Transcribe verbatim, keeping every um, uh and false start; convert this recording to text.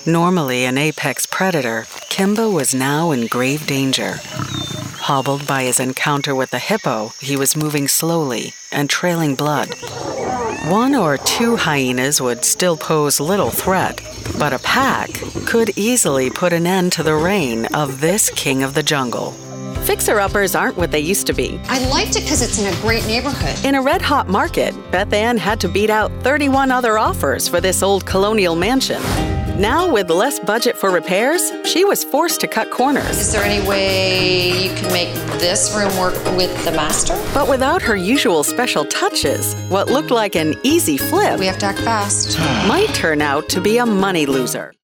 Normally an apex predator, Kimba was now in grave danger. Hobbled by his encounter with the hippo, he was moving slowly and trailing blood. One or two hyenas would still pose little threat, but a pack could easily put an end to the reign of this king of the jungle. Fixer-uppers aren't what they used to be. I liked it because it's in a great neighborhood. In a red-hot market, Beth Ann had to beat out thirty-one other offers for this old colonial mansion. Now, with less budget for repairs, she was forced to cut corners. Is there any way you can make this room work with the master? But without her usual special touches, what looked like an easy flip We have to act fast. might turn out to be a money loser.